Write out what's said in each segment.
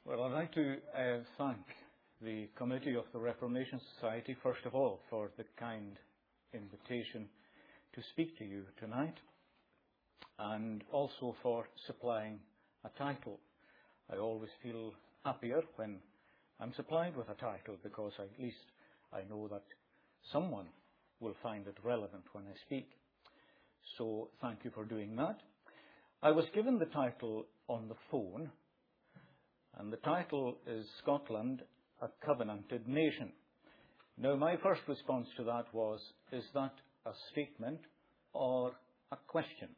Well, I'd like to thank the Committee of the Reformation Society, first of all, for the kind invitation to speak to you tonight, and also for supplying a title. I always feel happier when I'm supplied with a title, because at least I know that someone will find it relevant when I speak. So thank you for doing that. I was given the title on the phone, and the title is Scotland, a Covenanted Nation. Now, my first response to that was, is that a statement or a question?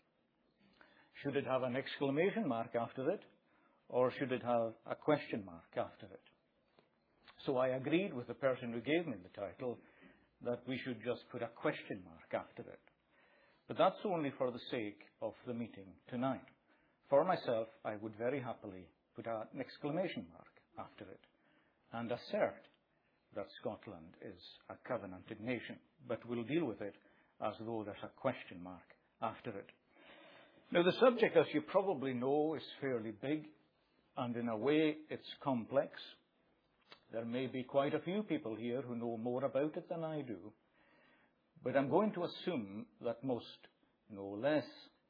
Should it have an exclamation mark after it, or should it have a question mark after it? So I agreed with the person who gave me the title that we should just put a question mark after it. But that's only for the sake of the meeting tonight. For myself, I would very happily put an exclamation mark after it and assert that Scotland is a covenanted nation. But we'll deal with it as though there's a question mark after it. Now, the subject, as you probably know, is fairly big, and in a way it's complex. There may be quite a few people here who know more about it than I do, but I'm going to assume that most know less.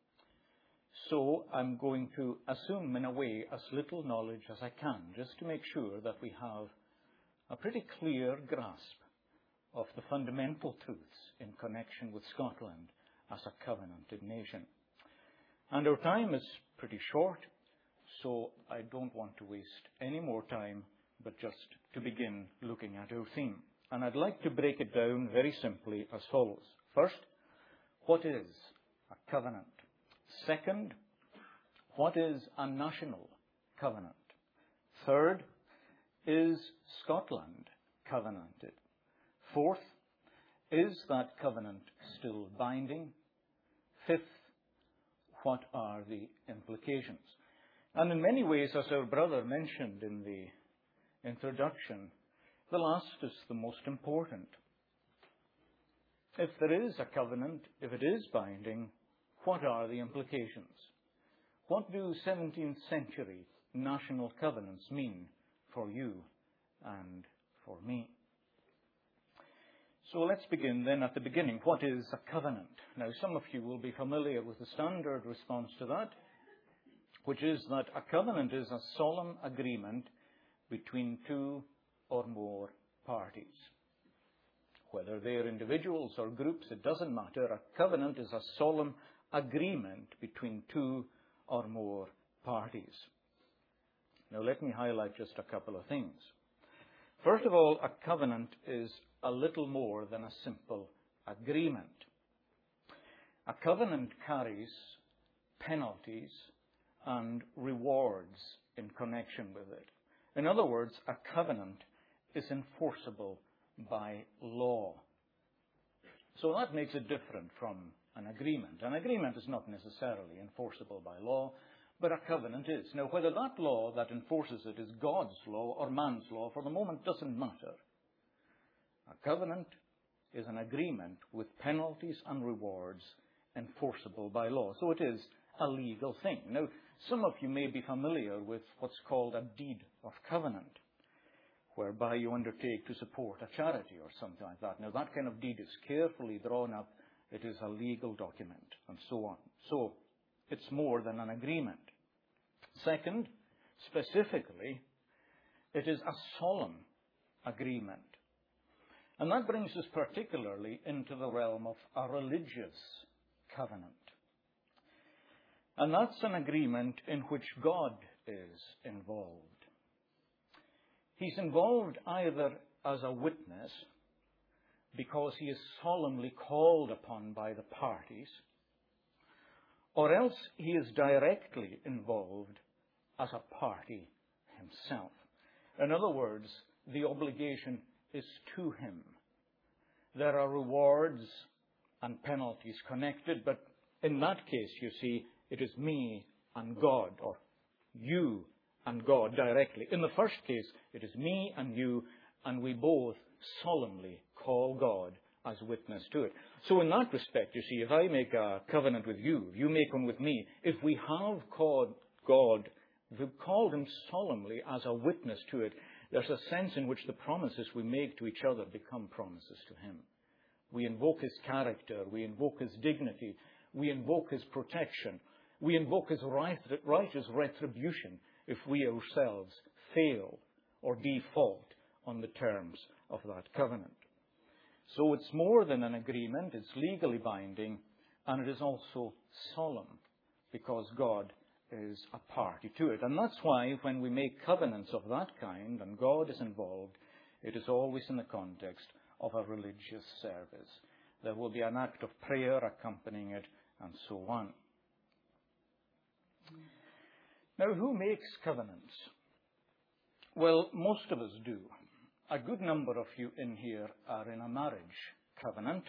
So I'm going to assume, in a way, as little knowledge as I can, just to make sure that we have a pretty clear grasp of the fundamental truths in connection with Scotland as a covenanted nation. And our time is pretty short, so I don't want to waste any more time, but just to begin looking at our theme. And I'd like to break it down very simply as follows. First, what is a covenant? Second, what is a national covenant? Third, is Scotland covenanted? Fourth, is that covenant still binding? Fifth, what are the implications? And in many ways, as our brother mentioned in the introduction, the last is the most important. If there is a covenant, if it is binding, what are the implications? What do 17th century national covenants mean for you and for me? So let's begin then at the beginning. What is a covenant? Now, some of you will be familiar with the standard response to that, which is that a covenant is a solemn agreement between two or more parties. Whether they're individuals or groups, it doesn't matter. A covenant is a solemn agreement between two or more parties. Now, let me highlight just a couple of things. First of all, a covenant is a little more than a simple agreement. A covenant carries penalties and rewards in connection with it. In other words, a covenant is enforceable by law. So that makes it different from an agreement. An agreement is not necessarily enforceable by law, but a covenant is. Now, whether that law that enforces it is God's law or man's law, for the moment doesn't matter. A covenant is an agreement with penalties and rewards enforceable by law. So it is a legal thing. Now, some of you may be familiar with what's called a deed of covenant, whereby you undertake to support a charity or something like that. Now, that kind of deed is carefully drawn up. It is a legal document, and so on. So, it's more than an agreement. Second, specifically, it is a solemn agreement. And that brings us particularly into the realm of a religious covenant. And that's an agreement in which God is involved. He's involved either as a witness, because he is solemnly called upon by the parties, or else he is directly involved as a party himself. In other words, the obligation is to him. There are rewards and penalties connected, but in that case, you see, it is me and God, or you and God directly. In the first case, it is me and you, and we both solemnly call God as witness to it. So in that respect, you see, if I make a covenant with you, if you make one with me, if we have called God we've called him solemnly as a witness to it, there's a sense in which the promises we make to each other become promises to him. We invoke his character. We invoke his dignity. We invoke his protection. We invoke his righteous retribution if we ourselves fail or default on the terms of that covenant. So it's more than an agreement. It's legally binding, and it is also solemn because God is a party to it. And that's why when we make covenants of that kind and God is involved, it is always in the context of a religious service. There will be an act of prayer accompanying it and so on. Now, who makes covenants? Well, most of us do. A good number of you in here are in a marriage covenant.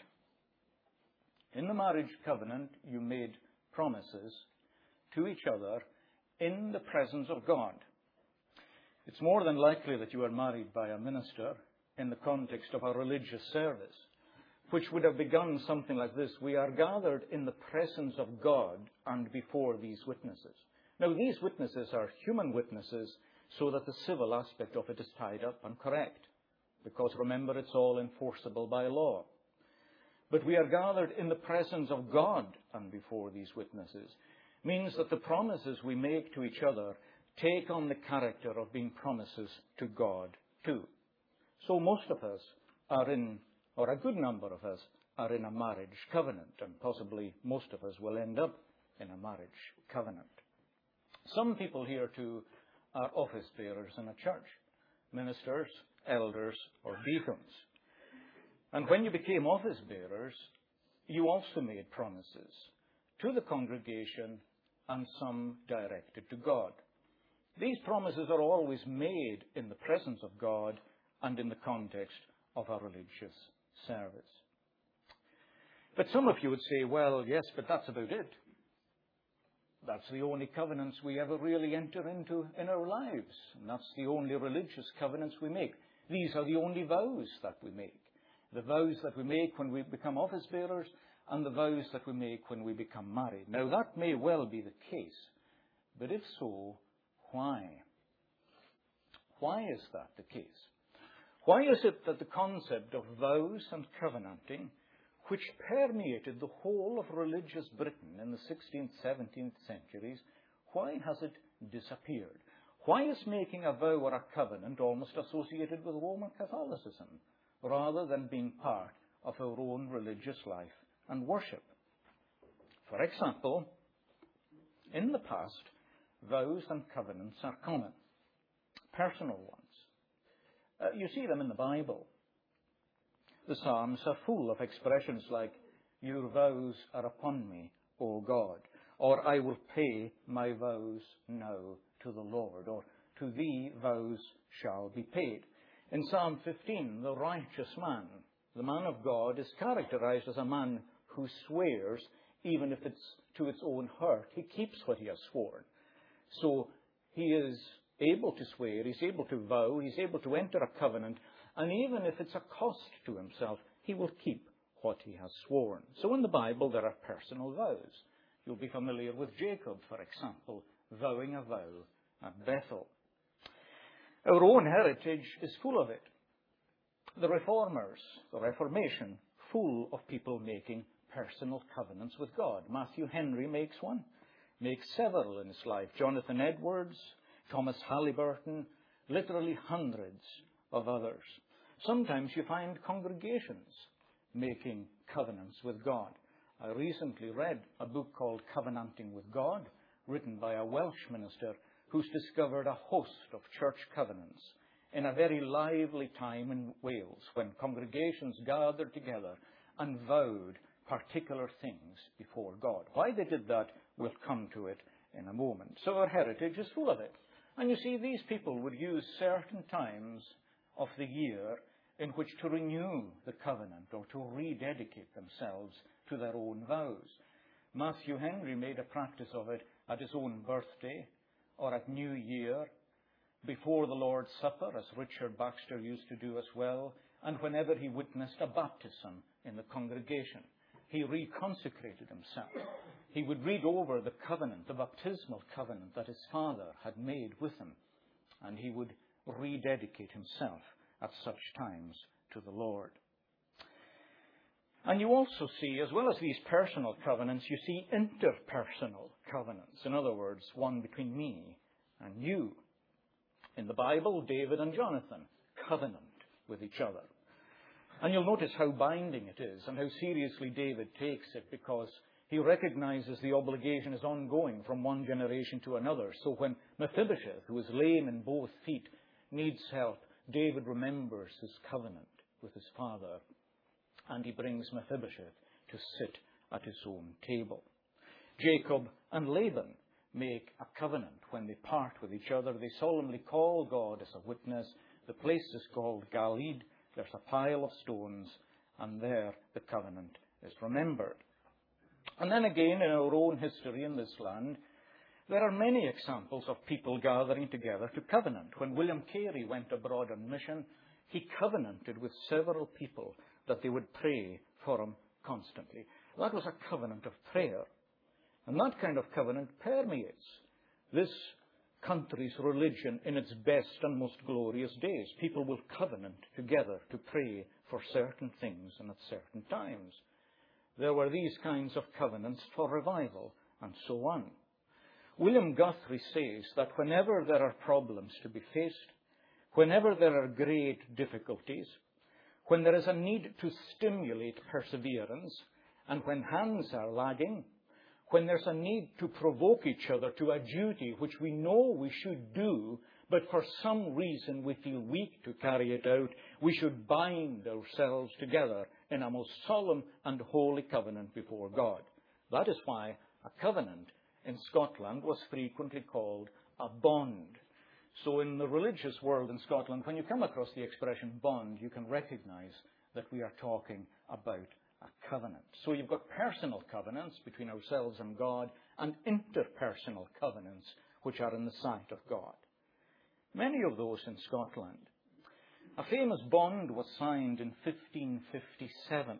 In the marriage covenant, you made promises to each other in the presence of God. It's more than likely that you are married by a minister in the context of a religious service, which would have begun something like this: we are gathered in the presence of God and before these witnesses. Now, these witnesses are human witnesses, so that the civil aspect of it is tied up and correct, because remember, it's all enforceable by law. But we are gathered in the presence of God and before these witnesses means that the promises we make to each other take on the character of being promises to God too. So most of us are in, or a good number of us, are in a marriage covenant, and possibly most of us will end up in a marriage covenant. Some people here too are office bearers in a church, ministers, elders, or deacons. And when you became office bearers, you also made promises to the congregation and some directed to God. These promises are always made in the presence of God and in the context of a religious service. But some of you would say, well, yes, but that's about it. That's the only covenants we ever really enter into in our lives. And that's the only religious covenants we make. These are the only vows that we make. The vows that we make when we become office bearers and the vows that we make when we become married. Now, that may well be the case. But if so, why? Why is that the case? Why is it that the concept of vows and covenanting, which permeated the whole of religious Britain in the 16th, 17th centuries, why has it disappeared? Why is making a vow or a covenant almost associated with Roman Catholicism, rather than being part of our own religious life and worship? For example, in the past, vows and covenants are common, personal ones. You see them in the Bible. The Psalms are full of expressions like, your vows are upon me, O God, or I will pay my vows now to the Lord, or to thee vows shall be paid. In Psalm 15, the righteous man, the man of God, is characterized as a man who swears, even if it's to its own hurt. He keeps what he has sworn. So he is able to swear, he's able to vow, he's able to enter a covenant, and even if it's a cost to himself, he will keep what he has sworn. So in the Bible, there are personal vows. You'll be familiar with Jacob, for example, vowing a vow at Bethel. Our own heritage is full of it. The Reformers, the Reformation, full of people making personal covenants with God. Matthew Henry makes one, makes several in his life. Jonathan Edwards, Thomas Halliburton, literally hundreds of others. Sometimes you find congregations making covenants with God. I recently read a book called Covenanting with God, written by a Welsh minister who's discovered a host of church covenants in a very lively time in Wales when congregations gathered together and vowed particular things before God. Why they did that, we'll come to it in a moment. So our heritage is full of it. And you see, these people would use certain times of the year in which to renew the covenant or to rededicate themselves to their own vows. Matthew Henry made a practice of it at his own birthday or at New Year, before the Lord's Supper, as Richard Baxter used to do as well, and whenever he witnessed a baptism in the congregation. He reconsecrated himself. he would read over the covenant, the baptismal covenant that his father had made with him, and he would rededicate himself at such times to the Lord. And you also see, as well as these personal covenants, you see interpersonal covenants. In other words, one between me and you. In the Bible, David and Jonathan covenant with each other. And you'll notice how binding it is and how seriously David takes it, because he recognizes the obligation is ongoing from one generation to another. So when Mephibosheth, who is lame in both feet, needs help, David remembers his covenant with his father, and he brings Mephibosheth to sit at his own table. Jacob and Laban make a covenant when they part with each other. They solemnly call God as a witness. The place is called Galeed. There's a pile of stones, and there the covenant is remembered. And then again, in our own history in this land, there are many examples of people gathering together to covenant. When William Carey went abroad on mission, he covenanted with several people that they would pray for him constantly. That was a covenant of prayer. And that kind of covenant permeates this country's religion in its best and most glorious days. People will covenant together to pray for certain things and at certain times. There were these kinds of covenants for revival and so on. William Guthrie says that whenever there are problems to be faced, whenever there are great difficulties, when there is a need to stimulate perseverance, and when hands are lagging, when there's a need to provoke each other to a duty which we know we should do, but for some reason we feel weak to carry it out, we should bind ourselves together in a most solemn and holy covenant before God. That is why a covenant in Scotland was frequently called a bond. So in the religious world in Scotland, when you come across the expression bond, you can recognize that we are talking about a covenant. So you've got personal covenants between ourselves and God, and interpersonal covenants which are in the sight of God. Many of those in Scotland. A famous bond was signed in 1557.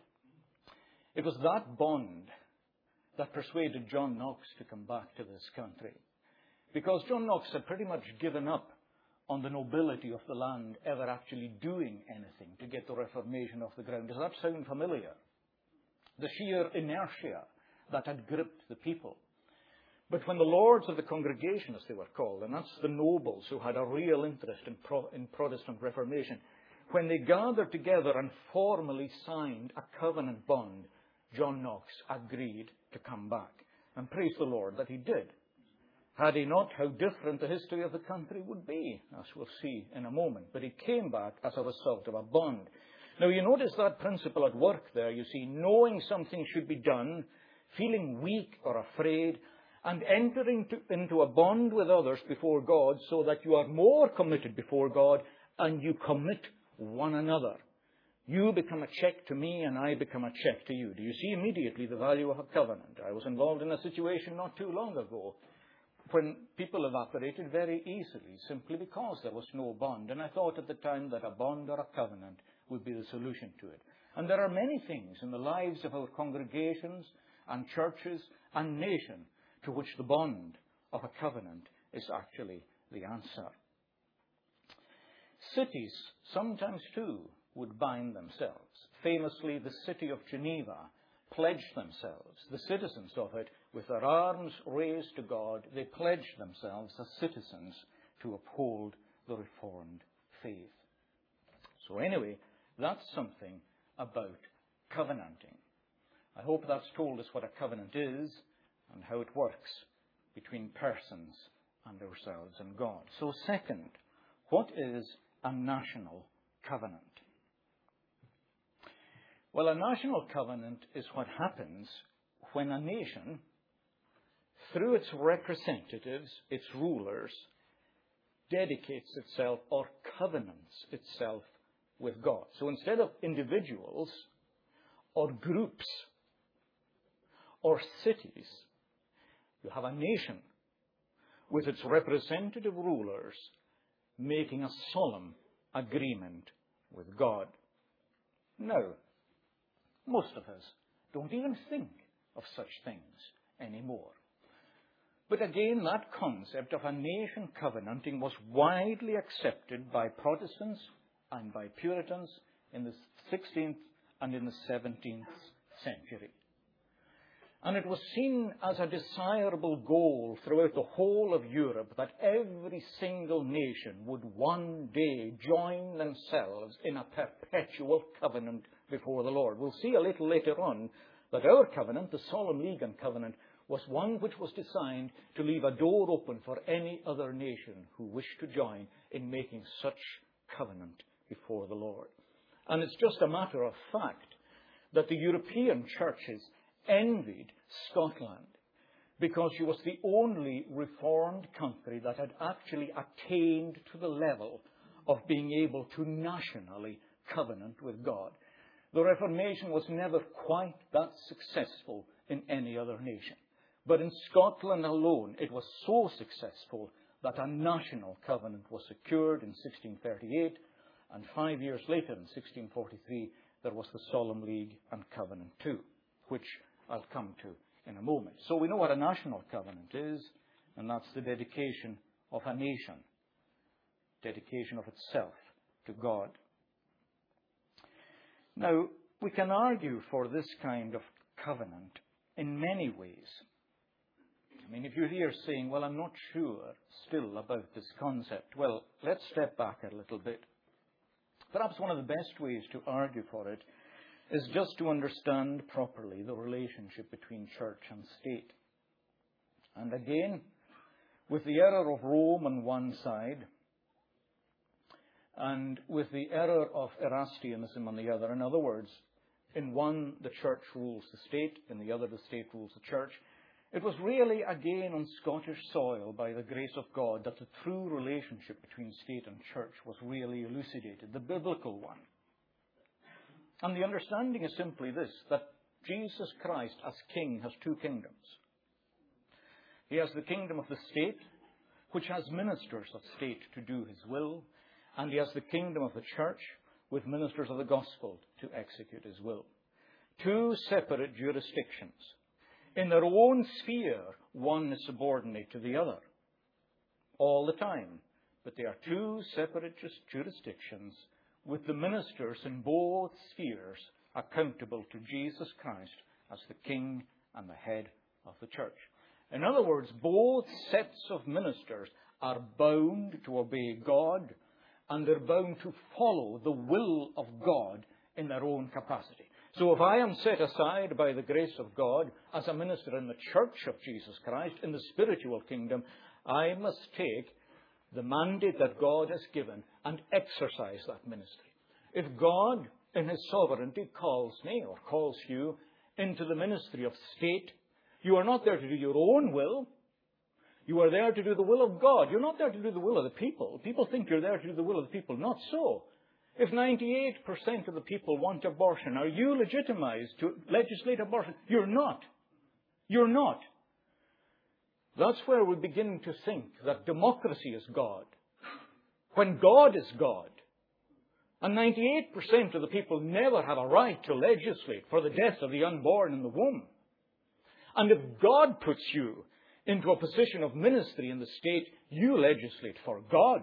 It was that bond that persuaded John Knox to come back to this country, because John Knox had pretty much given up on the nobility of the land ever actually doing anything to get the Reformation off the ground. Does that sound familiar? The sheer inertia that had gripped the people. But when the lords of the congregation, as they were called, and that's the nobles who had a real interest in Protestant Reformation, when they gathered together and formally signed a covenant bond, John Knox agreed to come back. And praise the Lord that he did. Had he not, how different the history of the country would be, as we'll see in a moment. But he came back as a result of a bond. Now, you notice that principle at work there. You see, knowing something should be done, feeling weak or afraid, and entering into a bond with others before God so that you are more committed before God and you commit one another. You become a check to me and I become a check to you. Do you see immediately the value of a covenant? I was involved in a situation not too long ago when people evaporated very easily simply because there was no bond. And I thought at the time that a bond or a covenant would be the solution to it. And there are many things in the lives of our congregations and churches and nation to which the bond of a covenant is actually the answer. Cities sometimes too would bind themselves. Famously, the city of Geneva pledged themselves, the citizens of it, with their arms raised to God, they pledged themselves as citizens to uphold the Reformed faith. So anyway, that's something about covenanting. I hope that's told us what a covenant is and how it works between persons and ourselves and God. So second, what is a national covenant? Well, a national covenant is what happens when a nation, through its representatives, its rulers, dedicates itself or covenants itself with God. So instead of individuals or groups or cities, you have a nation with its representative rulers making a solemn agreement with God. Now, most of us don't even think of such things anymore. But again, that concept of a nation covenanting was widely accepted by Protestants and by Puritans in the 16th and in the 17th century. And it was seen as a desirable goal throughout the whole of Europe that every single nation would one day join themselves in a perpetual covenant before the Lord. We'll see a little later on that our covenant, the Solemn League and Covenant, was one which was designed to leave a door open for any other nation who wished to join in making such covenant before the Lord. And it's just a matter of fact that the European churches envied Scotland because she was the only reformed country that had actually attained to the level of being able to nationally covenant with God. The Reformation was never quite that successful in any other nation. But in Scotland alone, it was so successful that a national covenant was secured in 1638, and 5 years later, in 1643, there was the Solemn League and Covenant too, which I'll come to in a moment. So we know what a national covenant is, and that's the dedication of a nation, dedication of itself to God. Now, we can argue for this kind of covenant in many ways. I mean, if you're here saying, well, I'm not sure still about this concept, well, let's step back a little bit. Perhaps one of the best ways to argue for it is just to understand properly the relationship between church and state. And again, with the error of Rome on one side, and with the error of Erastianism on the other. In other words, in one, the church rules the state, in the other, the state rules the church. It was really, again, on Scottish soil, by the grace of God, that the true relationship between state and church was really elucidated, the biblical one. And the understanding is simply this, that Jesus Christ, as King, has two kingdoms. He has the kingdom of the state, which has ministers of state to do his will, and he has the kingdom of the church, with ministers of the gospel to execute his will. Two separate jurisdictions. In their own sphere, one is subordinate to the other all the time. But they are two separate jurisdictions with the ministers in both spheres accountable to Jesus Christ as the King and the head of the church. In other words, both sets of ministers are bound to obey God, and they're bound to follow the will of God in their own capacity. So if I am set aside by the grace of God as a minister in the church of Jesus Christ, in the spiritual kingdom, I must take the mandate that God has given and exercise that ministry. If God, in his sovereignty, calls me or calls you into the ministry of state, you are not there to do your own will. You are there to do the will of God. You're not there to do the will of the people. People think you're there to do the will of the people. Not so. If 98% of the people want abortion, are you legitimized to legislate abortion? You're not. You're not. That's where we begin to think that democracy is God, when God is God. And 98% of the people never have a right to legislate for the death of the unborn in the womb. And if God puts you into a position of ministry in the state, you legislate for God.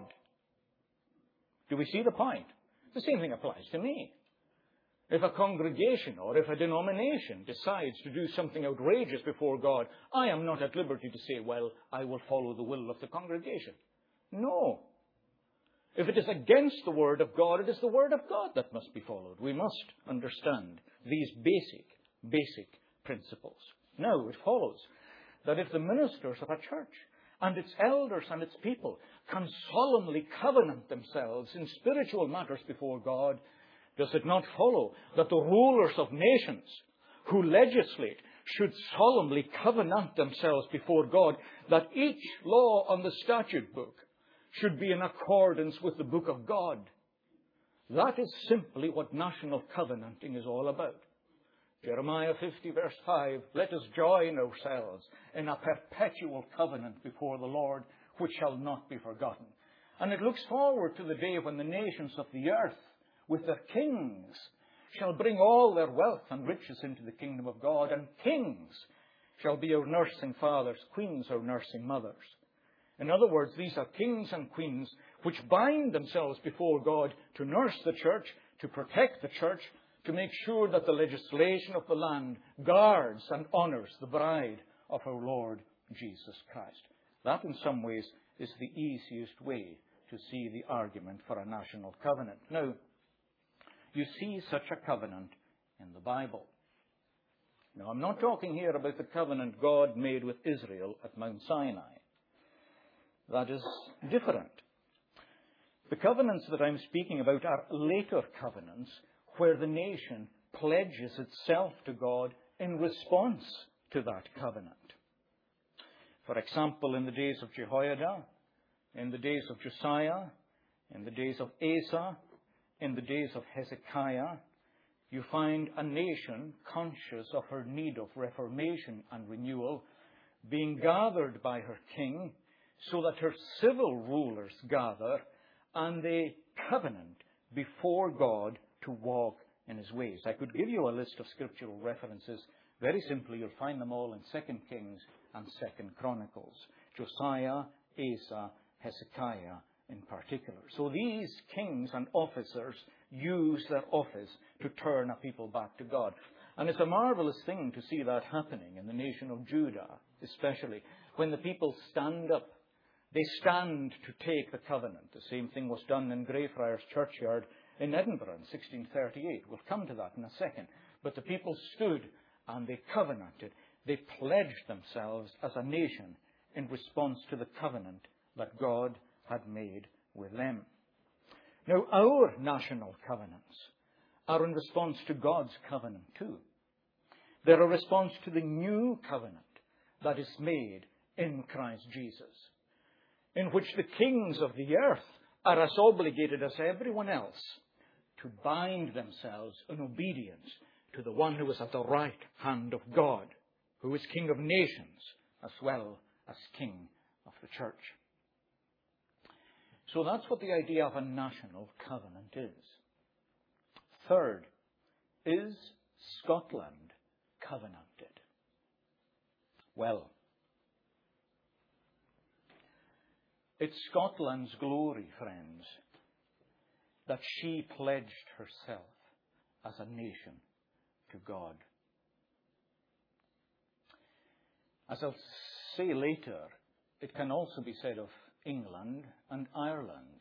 Do we see the point? The same thing applies to me. If a congregation or if a denomination decides to do something outrageous before God, I am not at liberty to say, well, I will follow the will of the congregation. No. If it is against the Word of God, it is the Word of God that must be followed. We must understand these basic principles. Now, it follows that if the ministers of a church and its elders and its people can solemnly covenant themselves in spiritual matters before God, does it not follow that the rulers of nations who legislate should solemnly covenant themselves before God that each law on the statute book should be in accordance with the book of God? That is simply what national covenanting is all about. Jeremiah 50 verse 5, let us join ourselves in a perpetual covenant before the Lord, which shall not be forgotten. And it looks forward to the day when the nations of the earth, with their kings, shall bring all their wealth and riches into the kingdom of God, and kings shall be our nursing fathers, queens our nursing mothers. In other words, these are kings and queens which bind themselves before God to nurse the church, to protect the church, to make sure that the legislation of the land guards and honors the bride of our Lord Jesus Christ. That, in some ways, is the easiest way to see the argument for a national covenant. Now, you see such a covenant in the Bible. Now, I'm not talking here about the covenant God made with Israel at Mount Sinai. That is different. The covenants that I'm speaking about are later covenants where the nation pledges itself to God in response to that covenant. For example, in the days of Jehoiada, in the days of Josiah, in the days of Asa, in the days of Hezekiah, you find a nation conscious of her need of reformation and renewal, being gathered by her king, so that her civil rulers gather and they covenant before God to walk in his ways. I could give you a list of scriptural references. Very simply, you'll find them all in 2 Kings and 2 Chronicles. Josiah, Asa, Hezekiah in particular. So these kings and officers use their office to turn a people back to God. And it's a marvelous thing to see that happening in the nation of Judah, especially when the people stand up. They stand to take the covenant. The same thing was done in Greyfriars Churchyard in Edinburgh in 1638. We'll come to that in a second. But the people stood and they covenanted. They pledged themselves as a nation in response to the covenant that God had made with them. Now, our national covenants are in response to God's covenant too. They're a response to the new covenant that is made in Christ Jesus, in which the kings of the earth are as obligated as everyone else to bind themselves in obedience to the one who is at the right hand of God, who is King of nations as well as King of the church. So that's what the idea of a national covenant is. Third, is Scotland covenanted? Well, it's Scotland's glory, friends, that she pledged herself as a nation to God. As I'll say later, it can also be said of England and Ireland,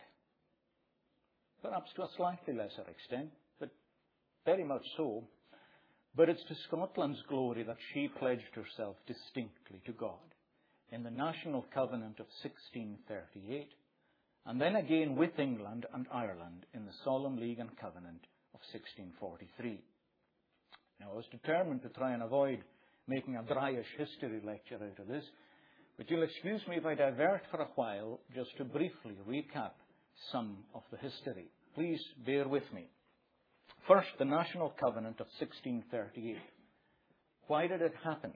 perhaps to a slightly lesser extent, but very much so. But it's to Scotland's glory that she pledged herself distinctly to God in the National Covenant of 1638, and then again with England and Ireland in the Solemn League and Covenant of 1643. Now, I was determined to try and avoid making a dryish history lecture out of this, but you'll excuse me if I divert for a while just to briefly recap some of the history. Please bear with me. First, the National Covenant of 1638. Why did it happen?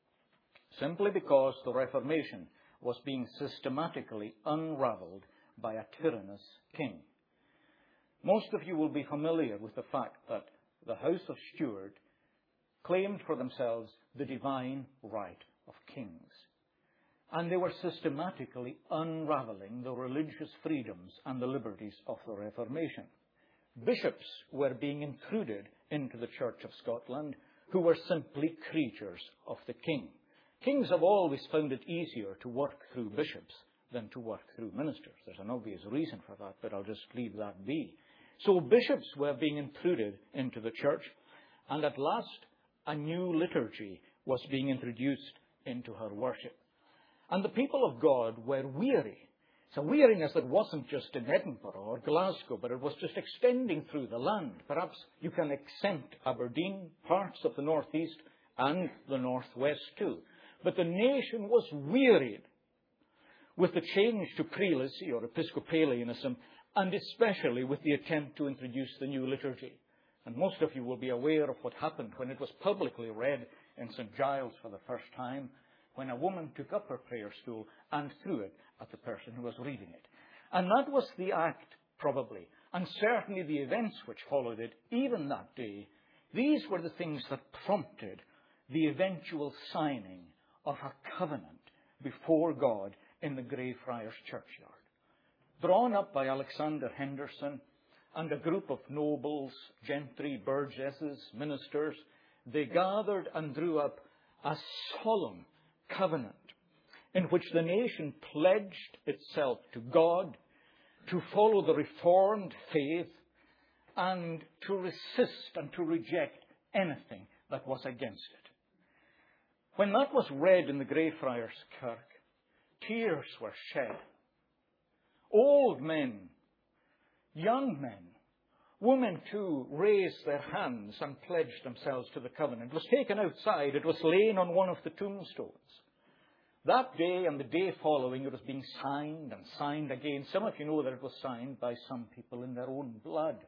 Simply because the Reformation was being systematically unravelled by a tyrannous king. Most of you will be familiar with the fact that the House of Stuart claimed for themselves the divine right of kings. And they were systematically unravelling the religious freedoms and the liberties of the Reformation. Bishops were being intruded into the Church of Scotland who were simply creatures of the king. Kings have always found it easier to work through bishops than to work through ministers. There's an obvious reason for that, but I'll just leave that be. So bishops were being intruded into the church, and at last a new liturgy was being introduced into her worship. And the people of God were weary. It's a weariness that wasn't just in Edinburgh or Glasgow, but it was just extending through the land. Perhaps you can exempt Aberdeen, parts of the northeast, and the northwest too. But the nation was wearied with the change to prelacy or Episcopalianism, and especially with the attempt to introduce the new liturgy. And most of you will be aware of what happened when it was publicly read in St. Giles for the first time, when a woman took up her prayer stool and threw it at the person who was reading it. And that was the act, probably, and certainly the events which followed it, even that day. These were the things that prompted the eventual signing of a covenant before God in the Greyfriars churchyard. Drawn up by Alexander Henderson and a group of nobles, gentry, burgesses, ministers, they gathered and drew up a solemn covenant in which the nation pledged itself to God, to follow the Reformed faith, and to resist and to reject anything that was against it. When that was read in the Greyfriars Kirk, tears were shed. Old men, young men, women too, raised their hands and pledged themselves to the covenant. It was taken outside. It was laying on one of the tombstones. That day and the day following, it was being signed and signed again. Some of you know that it was signed by some people in their own blood.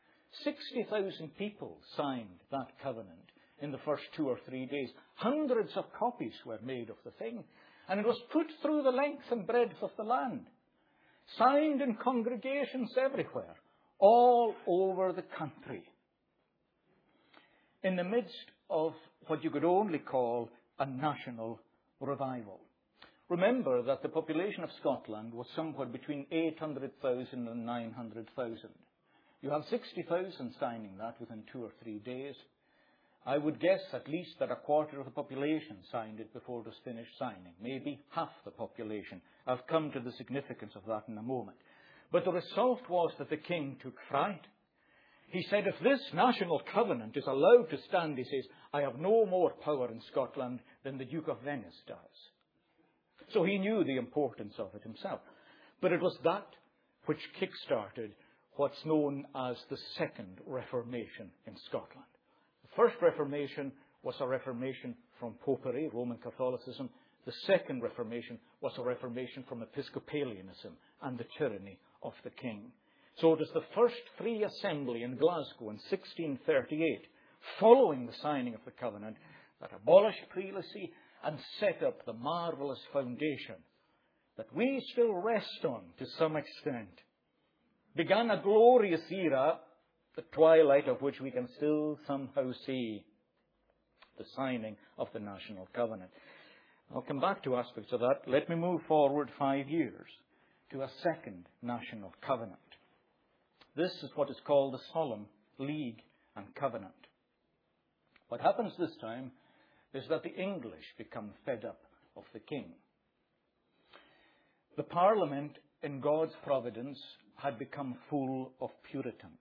60,000 people signed that covenant in the first 2 or 3 days. Hundreds of copies were made of the thing. And it was put through the length and breadth of the land. Signed in congregations everywhere, all over the country. In the midst of what you could only call a national revival. Remember that the population of Scotland was somewhere between 800,000 and 900,000. You have 60,000 signing that within 2 or 3 days. I would guess at least that a quarter of the population signed it before it was finished signing. Maybe half the population. I'll come to the significance of that in a moment. But the result was that the king took fright. He said, if this national covenant is allowed to stand, he says, I have no more power in Scotland than the Duke of Venice does. So he knew the importance of it himself. But it was that which kick-started what's known as the Second Reformation in Scotland. The First Reformation was a reformation from Popery, Roman Catholicism. The Second Reformation was a reformation from Episcopalianism and the tyranny of the king. So it was the first free assembly in Glasgow in 1638, following the signing of the covenant, that abolished prelacy and set up the marvellous foundation that we still rest on to some extent. Began a glorious era, the twilight of which we can still somehow see the signing of the national covenant. I'll come back to aspects of that. Let me move forward 5 years to a second national covenant. This is what is called the Solemn League and Covenant. What happens this time is that the English become fed up of the king. The Parliament, in God's providence, had become full of Puritans.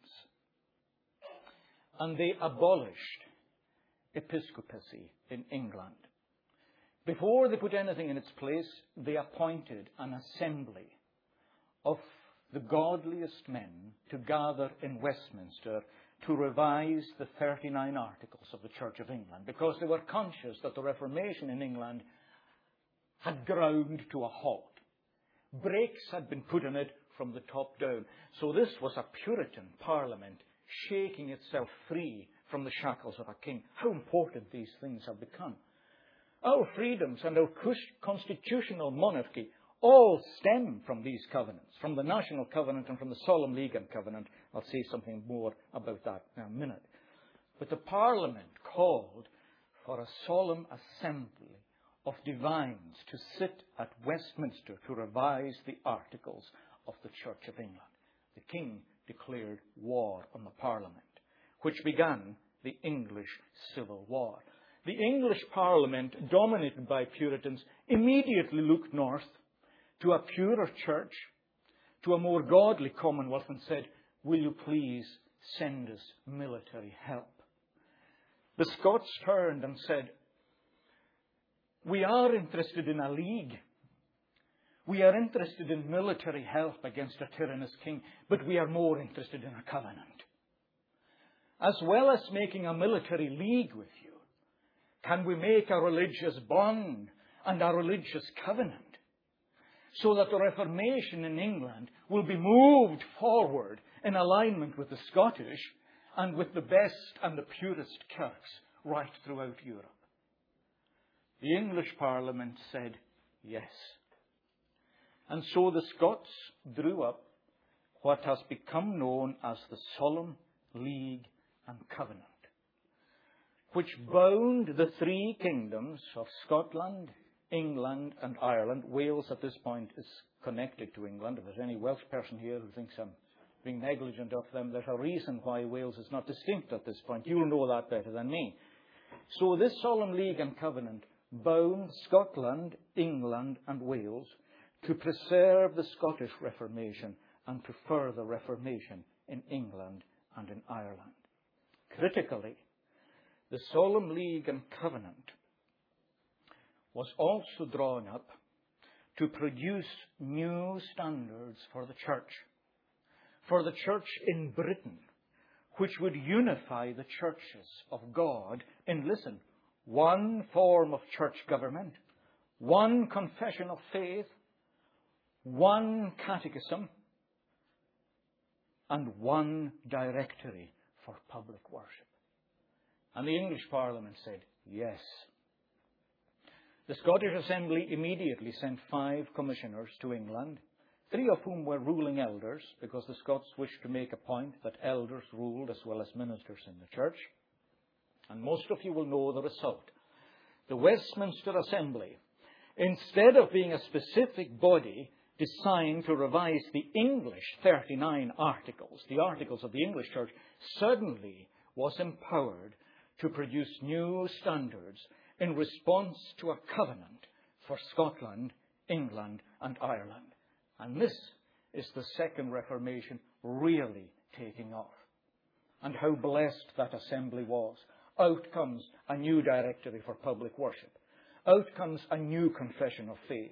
And they abolished episcopacy in England. Before they put anything in its place, they appointed an assembly of the godliest men to gather in Westminster to revise the 39 Articles of the Church of England, because they were conscious that the Reformation in England had ground to a halt. Brakes had been put on it from the top down. So this was a Puritan Parliament shaking itself free from the shackles of a king. How important these things have become. Our freedoms and our constitutional monarchy all stem from these covenants, from the National Covenant and from the Solemn League and Covenant. I'll say something more about that in a minute. But the Parliament called for a solemn assembly of divines to sit at Westminster to revise the Articles of the Church of England. The King declared war on the Parliament, which began the English Civil War. The English Parliament, dominated by Puritans, immediately looked north to a purer church, to a more godly commonwealth, and said, will you please send us military help? The Scots turned and said, we are interested in a league. We are interested in military help against a tyrannous king, but we are more interested in a covenant. As well as making a military league with you, can we make a religious bond and a religious covenant, so that the Reformation in England will be moved forward in alignment with the Scottish and with the best and the purest kirks right throughout Europe? The English Parliament said yes. And so the Scots drew up what has become known as the Solemn League and Covenant, which bound the three kingdoms of Scotland, England, and Ireland. Wales at this point is connected to England. If there's any Welsh person here who thinks I'm being negligent of them, there's a reason why Wales is not distinct at this point. You'll know that better than me. So this Solemn League and Covenant bound Scotland, England, and Wales to preserve the Scottish Reformation and to further Reformation in England and in Ireland. Critically, the Solemn League and Covenant was also drawn up to produce new standards for the church in Britain, which would unify the churches of God in, listen, one form of church government, one confession of faith, one catechism, and one directory for public worship. And the English Parliament said, yes. The Scottish Assembly immediately sent 5 commissioners to England, 3 of whom were ruling elders, because the Scots wished to make a point that elders ruled as well as ministers in the church. And most of you will know the result. The Westminster Assembly, instead of being a specific body designed to revise the English 39 articles, the articles of the English church, suddenly was empowered to produce new standards in response to a covenant for Scotland, England, and Ireland. And this is the Second Reformation really taking off. And how blessed that assembly was. Out comes a new directory for public worship. Out comes a new confession of faith.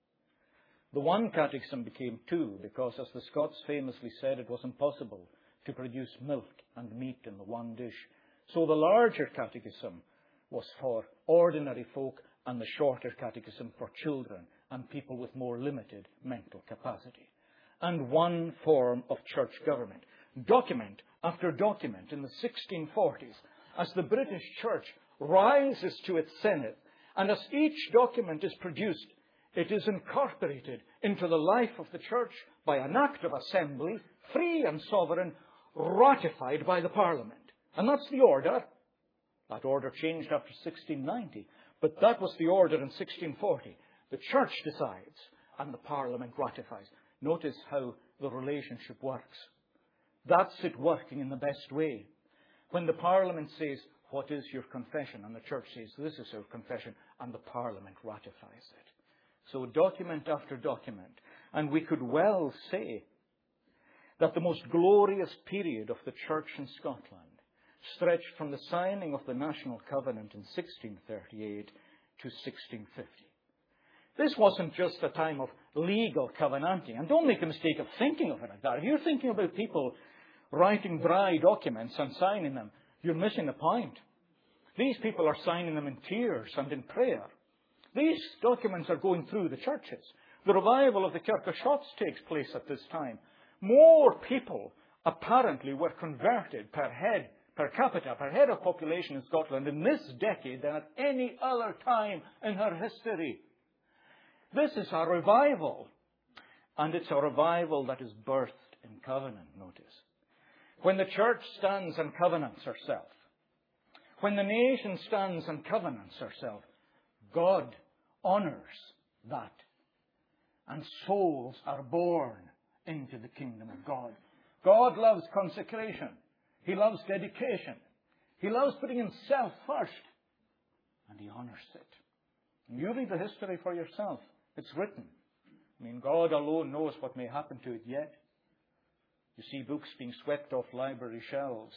The one catechism became 2 because, as the Scots famously said, it was impossible to produce milk and meat in the one dish. So the larger catechism was for ordinary folk and the shorter catechism for children and people with more limited mental capacity. And one form of church government. Document after document in the 1640s, as the British Church rises to its zenith, and as each document is produced, it is incorporated into the life of the church by an act of assembly, free and sovereign, ratified by the Parliament. And that's the order. That order changed after 1690, but that was the order in 1640. The church decides and the Parliament ratifies. Notice how the relationship works. That's it working in the best way. When the Parliament says, what is your confession? And the church says, this is our confession, and the Parliament ratifies it. So document after document. And we could well say that the most glorious period of the church in Scotland stretched from the signing of the National Covenant in 1638 to 1650. This wasn't just a time of legal covenanting. And don't make the mistake of thinking of it like that. If you're thinking about people writing dry documents and signing them, you're missing the point. These people are signing them in tears and in prayer. These documents are going through the churches. The revival of the Kirk of Shotts takes place at this time. More people apparently were converted per capita, per head of population in Scotland in this decade than at any other time in her history. This is a revival. And it's a revival that is birthed in covenant, notice. When the church stands and covenants herself, when the nation stands and covenants herself, God honors that. And souls are born into the kingdom of God. God loves consecration. He loves dedication. He loves putting himself first. And he honors it. And you read the history for yourself. It's written. I mean, God alone knows what may happen to it yet. You see books being swept off library shelves.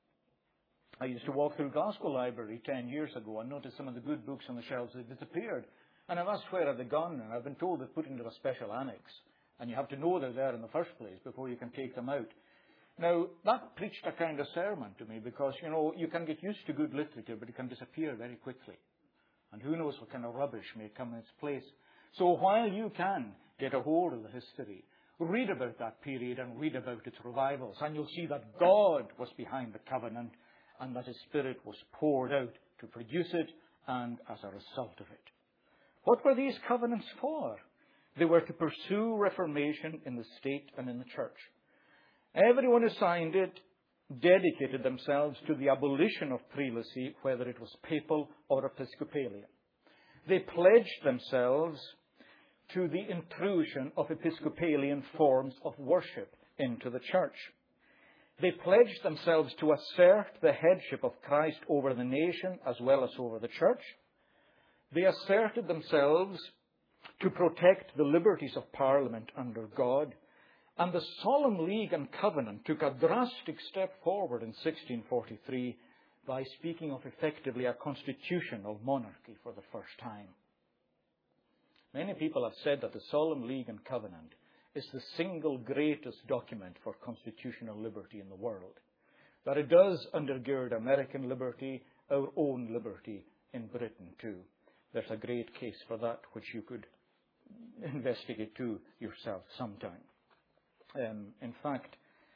I used to walk through Glasgow Library 10 years ago and noticed some of the good books on the shelves had disappeared. And I've asked where are they gone, and I've been told they're put into a special annex. And you have to know they're there in the first place before you can take them out. Now, that preached a kind of sermon to me because, you can get used to good literature, but it can disappear very quickly. And who knows what kind of rubbish may come in its place. So while you can get a hold of the history, read about that period and read about its revivals, and you'll see that God was behind the covenant and that his Spirit was poured out to produce it and as a result of it. What were these covenants for? They were to pursue reformation in the state and in the church. Everyone who signed it dedicated themselves to the abolition of prelacy, whether it was papal or episcopalian. They pledged themselves to the intrusion of Episcopalian forms of worship into the church. They pledged themselves to assert the headship of Christ over the nation as well as over the church. They asserted themselves to protect the liberties of Parliament under God. And the Solemn League and Covenant took a drastic step forward in 1643 by speaking of effectively a constitutional monarchy for the first time. Many people have said that the Solemn League and Covenant is the single greatest document for constitutional liberty in the world. That it does undergird American liberty, our own liberty in Britain too. There's a great case for that which you could investigate too yourself sometime. In fact,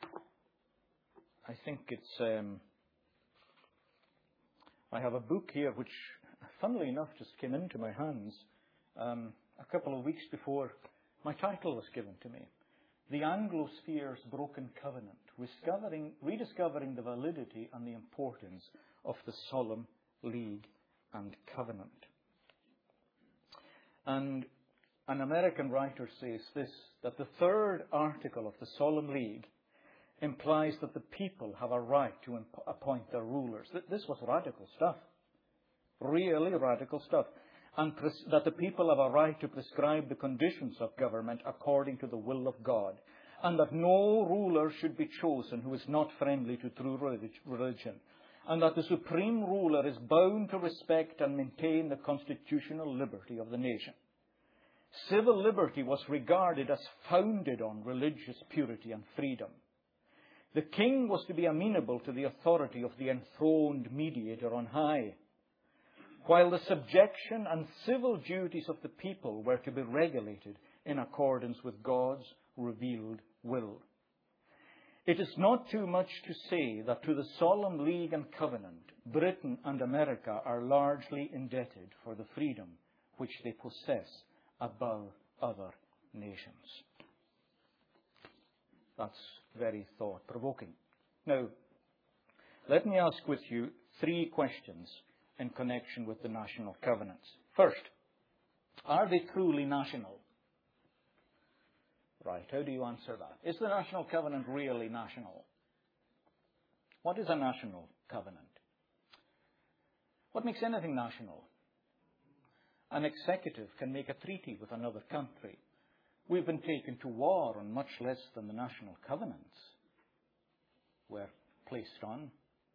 I think it's... I have a book here which, funnily enough, just came into my hands a couple of weeks before my title was given to me. The Anglosphere's Broken Covenant, rediscovering the validity and the importance of the Solemn League and Covenant. And an American writer says this, that the third article of the Solemn League implies that the people have a right to appoint their rulers. This was radical stuff. Really radical stuff. And that the people have a right to prescribe the conditions of government according to the will of God. And that no ruler should be chosen who is not friendly to true religion. And that the supreme ruler is bound to respect and maintain the constitutional liberty of the nation. Civil liberty was regarded as founded on religious purity and freedom. The king was to be amenable to the authority of the enthroned mediator on high, while the subjection and civil duties of the people were to be regulated in accordance with God's revealed will. It is not too much to say that to the Solemn League and Covenant, Britain and America are largely indebted for the freedom which they possess above other nations. That's very thought-provoking. Now, let me ask with you 3 questions in connection with the national covenants. First, are they truly national? Right, how do you answer that? Is the national covenant really national? What is a national covenant? What makes anything national? An executive can make a treaty with another country. We've been taken to war on much less than the national covenants were placed on.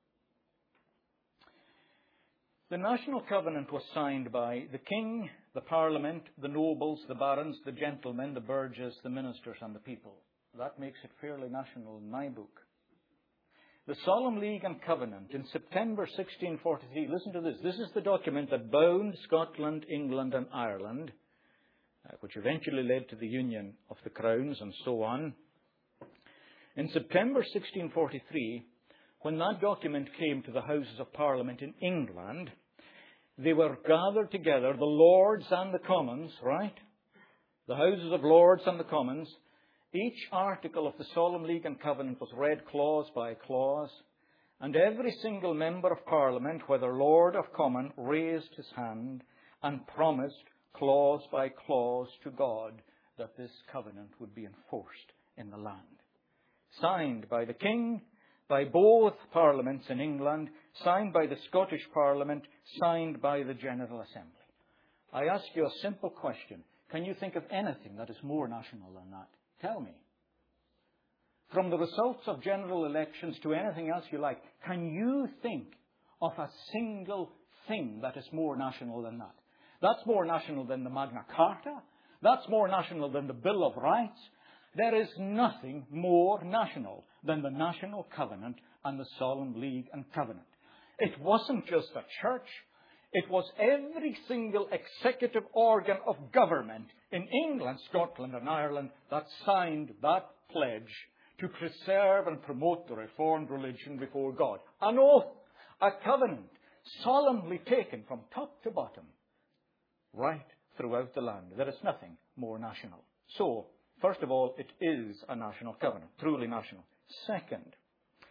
The national covenant was signed by the king, the parliament, the nobles, the barons, the gentlemen, the burgesses, the ministers, and the people. That makes it fairly national in my book. The Solemn League and Covenant in September 1643, listen to this. This is the document that bound Scotland, England, and Ireland, which eventually led to the union of the crowns and so on. In September 1643, when that document came to the Houses of Parliament in England, they were gathered together, the Lords and the Commons, right? The Houses of Lords and the Commons. Each article of the Solemn League and Covenant was read clause by clause, and every single member of Parliament, whether Lord or Common, raised his hand and promised clause by clause to God that this covenant would be enforced in the land. Signed by the King, by both parliaments in England, signed by the Scottish Parliament, signed by the General Assembly. I ask you a simple question. Can you think of anything that is more national than that? Tell me. From the results of general elections to anything else you like, can you think of a single thing that is more national than that? That's more national than the Magna Carta. That's more national than the Bill of Rights. There is nothing more national than the National Covenant and the Solemn League and Covenant. It wasn't just a church. It was every single executive organ of government in England, Scotland, and Ireland that signed that pledge to preserve and promote the Reformed religion before God. An oath, a covenant, solemnly taken from top to bottom, right throughout the land. There is nothing more national. So, first of all, it is a national covenant, truly national. Second,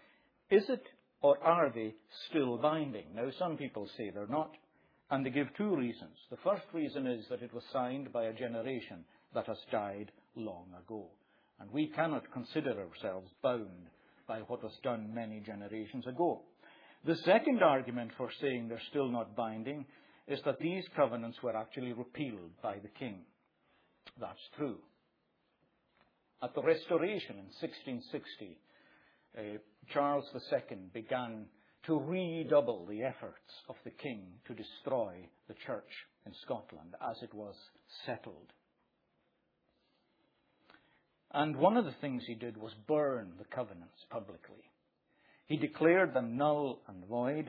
Is it or are they still binding? Now, some people say they're not, and they give two reasons. The first reason is that it was signed by a generation that has died long ago, and we cannot consider ourselves bound by what was done many generations ago. The second argument for saying they're still not binding is that these covenants were actually repealed by the king. That's true. At the Restoration in 1660, Charles II began to redouble the efforts of the king to destroy the church in Scotland as it was settled. And one of the things he did was burn the covenants publicly. He declared them null and void.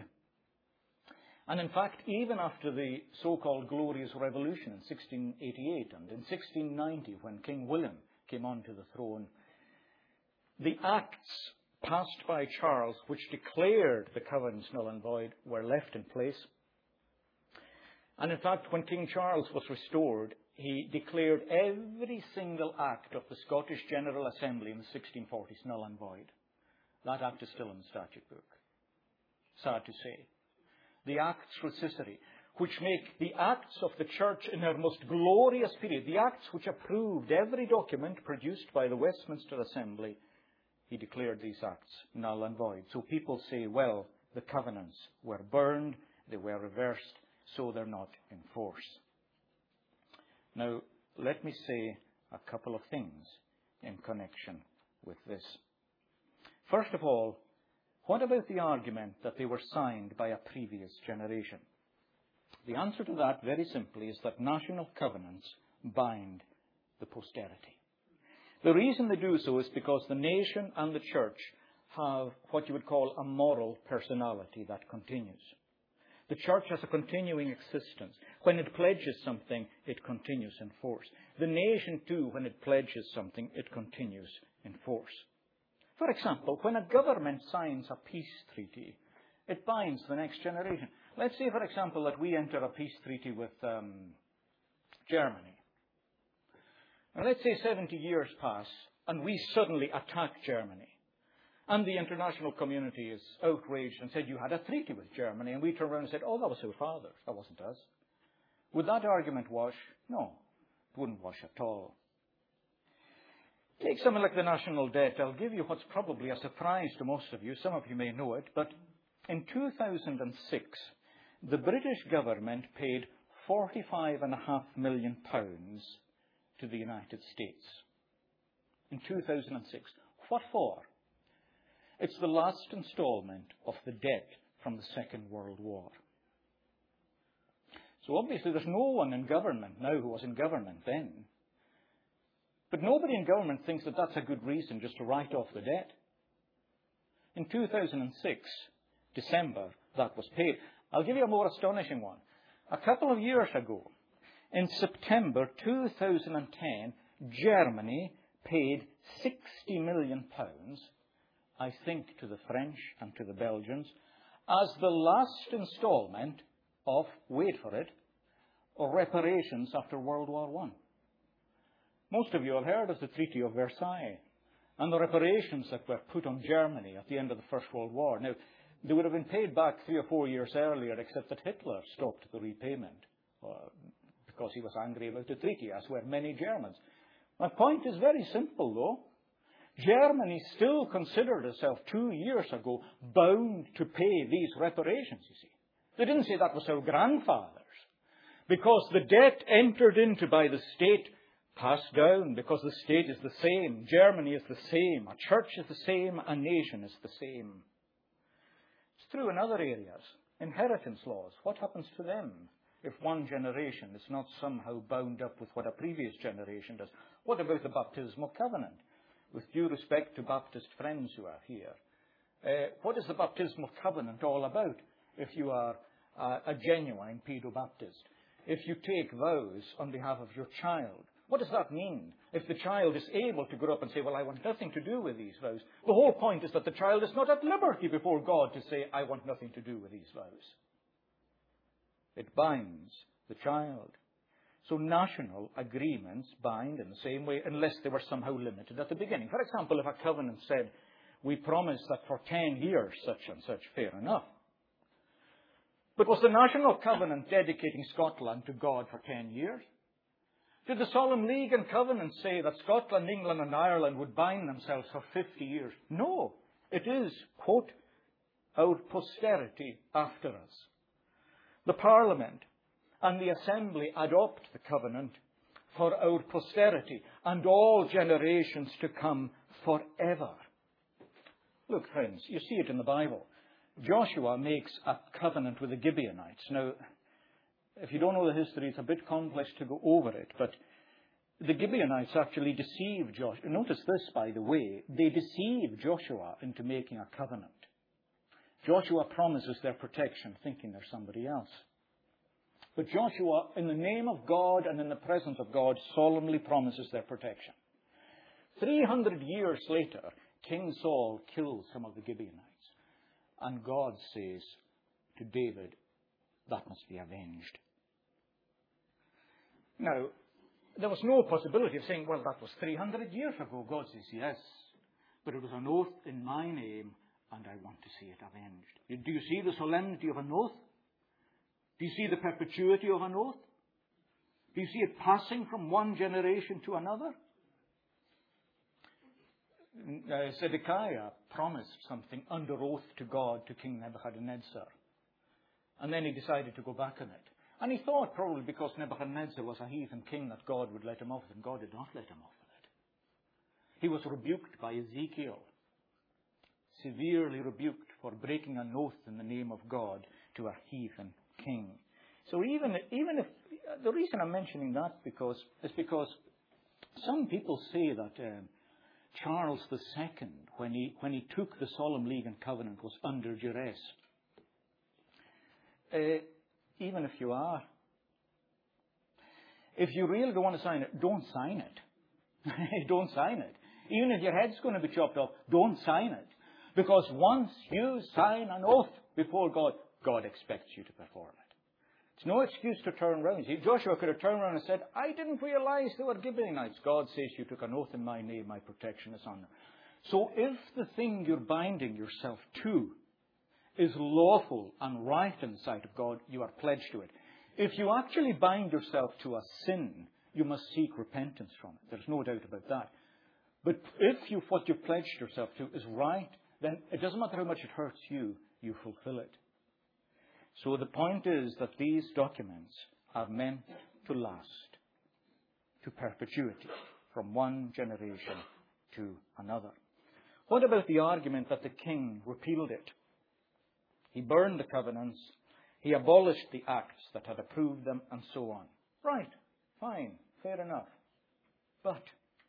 And in fact, even after the so-called Glorious Revolution in 1688 and in 1690, when King William came onto the throne, the acts passed by Charles which declared the covenants null and void were left in place. And in fact, when King Charles was restored, he declared every single act of the Scottish General Assembly in the 1640s null and void. That act is still in the statute book. Sad to say. The Acts Recissory, which make the acts of the church in her most glorious period, the acts which approved every document produced by the Westminster Assembly, he declared these acts null and void. So people say, well, the covenants were burned, they were reversed, so they're not in force. Now, let me say a couple of things in connection with this. First of all, what about the argument that they were signed by a previous generation? The answer to that, very simply, is that national covenants bind the posterity. The reason they do so is because the nation and the church have what you would call a moral personality that continues. The church has a continuing existence. When it pledges something, it continues in force. The nation, too, when it pledges something, it continues in force. For example, when a government signs a peace treaty, it binds the next generation. Let's say, for example, that we enter a peace treaty with Germany. And let's say 70 years pass, and we suddenly attack Germany. And the international community is outraged and said, you had a treaty with Germany. And we turn around and said, oh, that was our fathers. That wasn't us. Would that argument wash? No, it wouldn't wash at all. Take something like the national debt. I'll give you what's probably a surprise to most of you. Some of you may know it. But in 2006, the British government paid £45.5 million to the United States. In 2006. What for? It's the last installment of the debt from the Second World War. So obviously there's no one in government now who was in government then. But nobody in government thinks that that's a good reason just to write off the debt. In 2006, December, that was paid. I'll give you a more astonishing one. A couple of years ago, in September 2010, Germany paid £60 million, I think, to the French and to the Belgians, as the last installment of, wait for it, reparations after World War I. Most of you have heard of the Treaty of Versailles and the reparations that were put on Germany at the end of the First World War. Now, they would have been paid back 3 or 4 years earlier, except that Hitler stopped the repayment because he was angry about the treaty, as were many Germans. My point is very simple, though. Germany still considered itself 2 years ago bound to pay these reparations, you see. They didn't say that was our grandfathers, because the debt entered into by the state passed down, because the state is the same, Germany is the same, a church is the same, a nation is the same. It's true in other areas. Inheritance laws, what happens to them if one generation is not somehow bound up with what a previous generation does? What about the baptismal covenant? With due respect to Baptist friends who are here, what is the baptismal covenant all about if you are a genuine Paedo-Baptist? If you take vows on behalf of your child, what does that mean? If the child is able to grow up and say, well, I want nothing to do with these vows, the whole point is that the child is not at liberty before God to say, I want nothing to do with these vows. It binds the child. So national agreements bind in the same way, unless they were somehow limited at the beginning. For example, if a covenant said, We promise that for 10 years, such and such, fair enough. But was the National Covenant dedicating Scotland to God for 10 years? Did the Solemn League and Covenant say that Scotland, England and Ireland would bind themselves for 50 years? No. It is, quote, our posterity after us. The Parliament and the Assembly adopt the covenant for our posterity and all generations to come forever. Look, friends, you see it in the Bible. Joshua makes a covenant with the Gibeonites. Now, if you don't know the history, it's a bit complex to go over it, but the Gibeonites actually deceive Joshua. Notice this, by the way. They deceive Joshua into making a covenant. Joshua promises their protection, thinking they're somebody else. But Joshua, in the name of God and in the presence of God, solemnly promises their protection. 300 years later, King Saul kills some of the Gibeonites. And God says to David, that must be avenged. Now, there was no possibility of saying, well, that was 300 years ago. God says, yes, but it was an oath in my name, and I want to see it avenged. Do you see the solemnity of an oath? Do you see the perpetuity of an oath? Do you see it passing from one generation to another? Zedekiah promised something under oath to God to King Nebuchadnezzar. And then he decided to go back on it. And he thought probably because Nebuchadnezzar was a heathen king that God would let him off, and God did not let him off of it. He was rebuked by Ezekiel, severely rebuked for breaking an oath in the name of God to a heathen king. So even if the reason I'm mentioning that is because some people say that Charles II, when he took the Solemn League and Covenant, was under duress. Even if you are, if you really don't want to sign it, don't sign it. Don't sign it. Even if your head's going to be chopped off, don't sign it. Because once you sign an oath before God, God expects you to perform it. It's no excuse to turn around. See, Joshua could have turned around and said, I didn't realize they were Gibeonites. God says you took an oath in my name, my protection is on them. So if the thing you're binding yourself to is lawful and right in the sight of God, you are pledged to it. If you actually bind yourself to a sin, you must seek repentance from it. There's no doubt about that. But if what you've pledged yourself to is right, then it doesn't matter how much it hurts you, you fulfill it. So the point is that these documents are meant to last, to perpetuity, from one generation to another. What about the argument that the king repealed it? He burned the covenants, he abolished the acts that had approved them, and so on. Right, fine, fair enough. But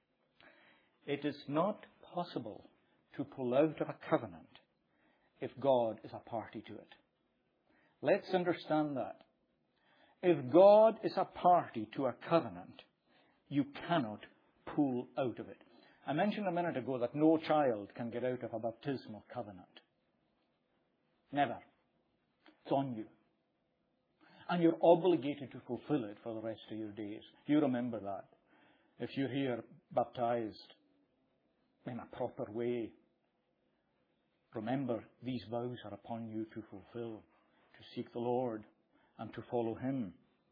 it is not possible to pull out of a covenant if God is a party to it. Let's understand that. If God is a party to a covenant, you cannot pull out of it. I mentioned a minute ago that no child can get out of a baptismal covenant. Never. It's on you. And you're obligated to fulfill it for the rest of your days. You remember that. If you're here baptized in a proper way, remember these vows are upon you to fulfill, to seek the Lord and to follow Him.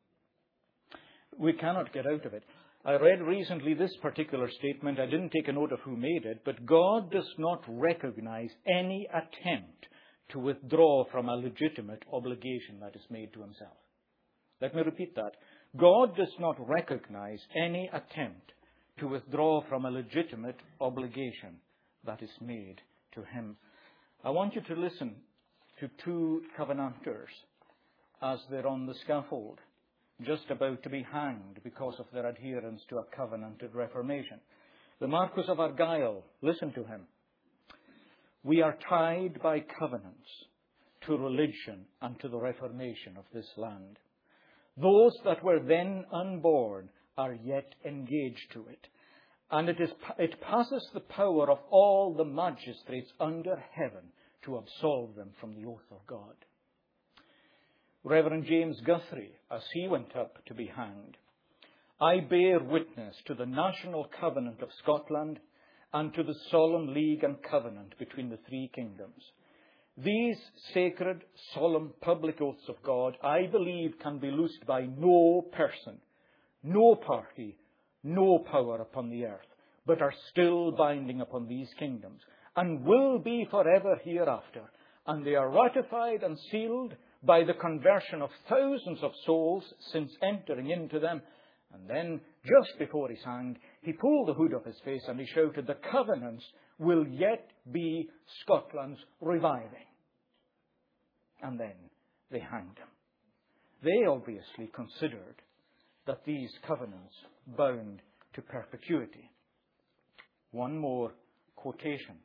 We cannot get out of it. I read recently this particular statement. I didn't take a note of who made it, but God does not recognize any attempt to withdraw from a legitimate obligation that is made to Himself. Let me repeat that. God does not recognize any attempt to withdraw from a legitimate obligation that is made to Him. I want you to listen to two covenanters as they're on the scaffold, just about to be hanged because of their adherence to a covenanted reformation. The Marquis of Argyll, listen to him. We are tied by covenants to religion and to the reformation of this land. Those that were then unborn are yet engaged to it, and it passes the power of all the magistrates under heaven to absolve them from the oath of God. Reverend James Guthrie, as he went up to be hanged, I bear witness to the national covenant of Scotland and to the solemn league and covenant between the three kingdoms. These sacred, solemn, public oaths of God, I believe, can be loosed by no person, no party, no power upon the earth, but are still binding upon these kingdoms, and will be forever hereafter. And they are ratified and sealed by the conversion of thousands of souls since entering into them. And then, just before he hanged, he pulled the hood off his face and he shouted, the covenants will yet be Scotland's reviving. And then they hanged him. They obviously considered that these covenants bound to perpetuity. One more quotation.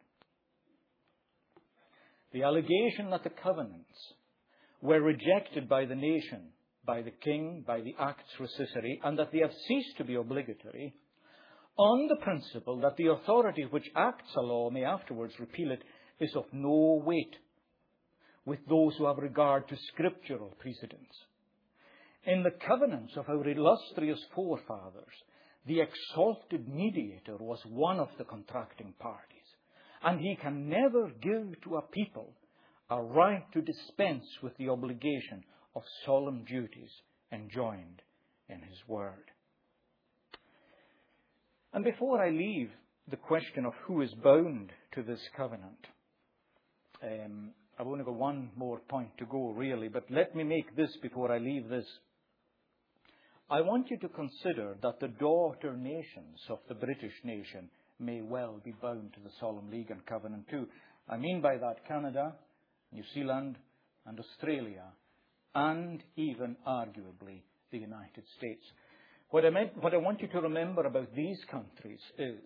The allegation that the covenants were rejected by the nation, by the king, by the Acts Recissory, and that they have ceased to be obligatory, on the principle that the authority which acts a law may afterwards repeal it, is of no weight with those who have regard to scriptural precedents. In the covenants of our illustrious forefathers, the exalted mediator was one of the contracting parties, and he can never give to a people a right to dispense with the obligation of solemn duties enjoined in his word. And before I leave the question of who is bound to this covenant, I've only got one more point to go, really, but let me make this before I leave this. I want you to consider that the daughter nations of the British nation may well be bound to the Solemn League and Covenant too. I mean by that Canada, New Zealand, and Australia, and even arguably the United States. What I want you to remember about these countries is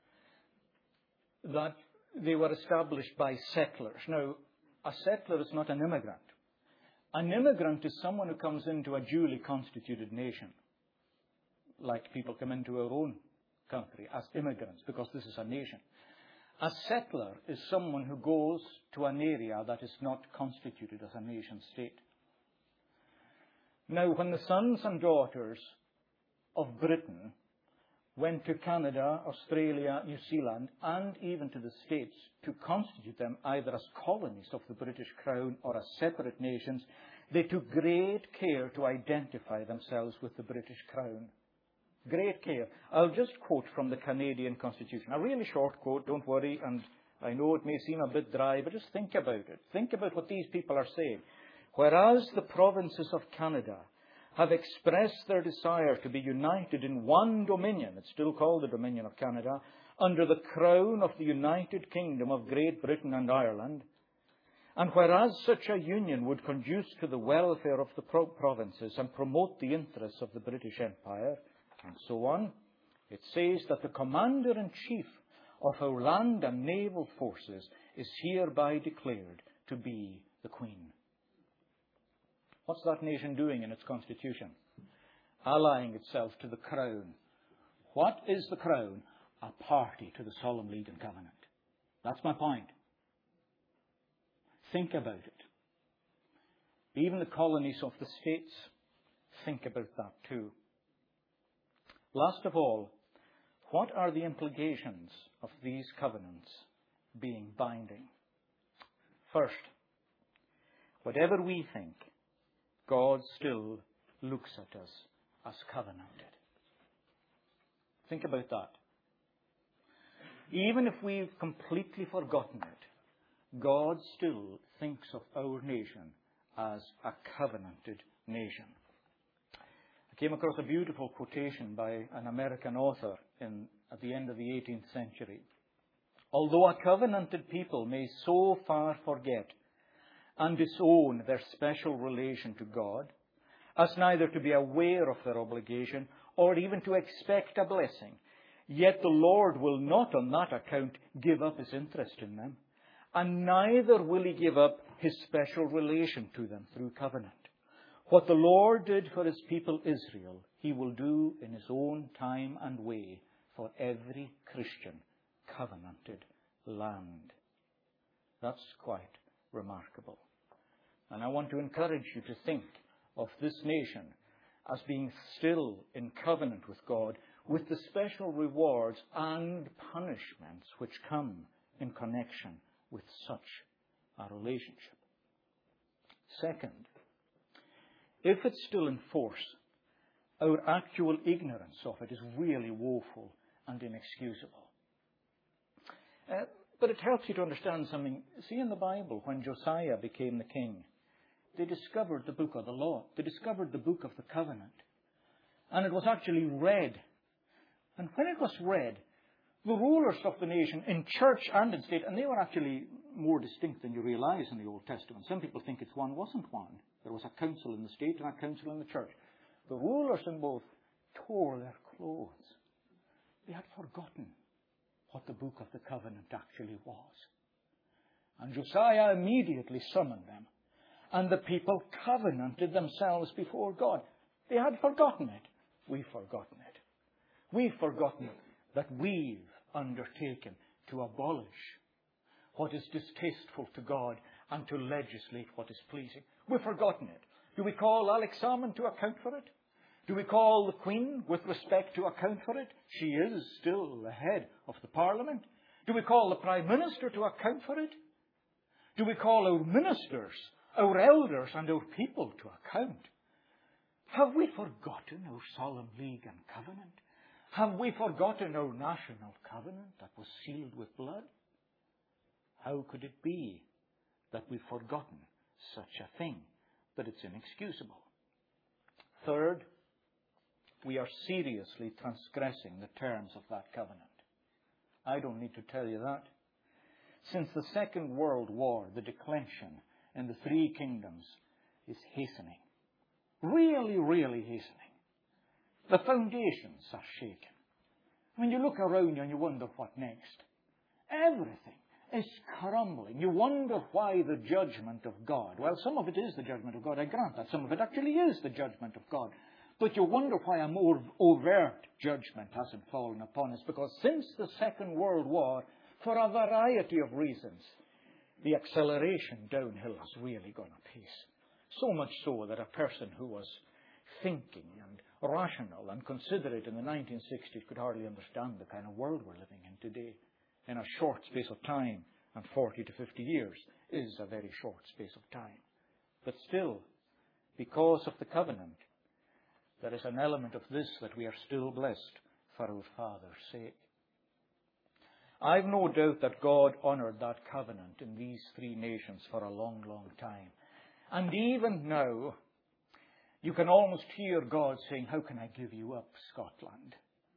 that they were established by settlers. Now, a settler is not an immigrant. An immigrant is someone who comes into a duly constituted nation, like people come into our own country as immigrants, because this is a nation. A settler is someone who goes to an area that is not constituted as a nation state. Now, when the sons and daughters of Britain went to Canada, Australia, New Zealand, and even to the States to constitute them either as colonies of the British Crown or as separate nations, they took great care to identify themselves with the British Crown. Great care. I'll just quote from the Canadian Constitution. A really short quote, don't worry, and I know it may seem a bit dry, but just think about it. Think about what these people are saying. Whereas the provinces of Canada have expressed their desire to be united in one dominion, it's still called the Dominion of Canada, under the crown of the United Kingdom of Great Britain and Ireland, and whereas such a union would conduce to the welfare of the provinces and promote the interests of the British Empire, and so on, it says that the Commander-in-Chief of our land and naval forces is hereby declared to be the Queen. What's that nation doing in its constitution? Allying itself to the Crown. What is the Crown? A party to the Solemn League and Covenant. That's my point. Think about it. Even the colonies of the States, think about that too. Last of all, what are the implications of these covenants being binding? First, whatever we think, God still looks at us as covenanted. Think about that. Even if we've completely forgotten it, God still thinks of our nation as a covenanted nation. I came across a beautiful quotation by an American author at the end of the 18th century. Although a covenanted people may so far forget and disown their special relation to God, as neither to be aware of their obligation or even to expect a blessing, yet the Lord will not on that account give up his interest in them, and neither will he give up his special relation to them through covenant. What the Lord did for his people Israel, he will do in his own time and way for every Christian covenanted land. That's quite remarkable. And I want to encourage you to think of this nation as being still in covenant with God, with the special rewards and punishments which come in connection with such a relationship. Second, if it's still in force, our actual ignorance of it is really woeful and inexcusable. But it helps you to understand something. See, in the Bible, when Josiah became the king, they discovered the book of the law. They discovered the book of the covenant. And it was actually read. And when it was read, the rulers of the nation, in church and in state, and they were actually more distinct than you realize in the Old Testament. Some people think it's one, wasn't one. There was a council in the state and a council in the church. The rulers in both tore their clothes. They had forgotten what the book of the covenant actually was. And Josiah immediately summoned them. And the people covenanted themselves before God. They had forgotten it. We've forgotten it. We've forgotten that we've undertaken to abolish what is distasteful to God and to legislate what is pleasing. We've forgotten it. Do we call Alex Salmond to account for it? Do we call the Queen with respect to account for it? She is still the head of the Parliament. Do we call the Prime Minister to account for it? Do we call our ministers, our elders and our people to account? Have we forgotten our solemn league and covenant? Have we forgotten our national covenant that was sealed with blood? How could it be that we've forgotten such a thing? But it's inexcusable. Third, we are seriously transgressing the terms of that covenant. I don't need to tell you that. Since the Second World War, the declension in the three kingdoms is hastening. Really, really hastening. The foundations are shaken. When you look around you and you wonder what next, everything is crumbling. You wonder why the judgment of God. Well, some of it is the judgment of God, I grant that. Some of it actually is the judgment of God. But you wonder why a more overt judgment hasn't fallen upon us. Because since the Second World War, for a variety of reasons, the acceleration downhill has really gone apace. So much so that a person who was thinking and rational and considerate in the 1960s could hardly understand the kind of world we're living in today. In a short space of time, and 40 to 50 years is a very short space of time. But still, because of the covenant, there is an element of this that we are still blessed for our Father's sake. I've no doubt that God honoured that covenant in these three nations for a long, long time. And even now, you can almost hear God saying, how can I give you up, Scotland?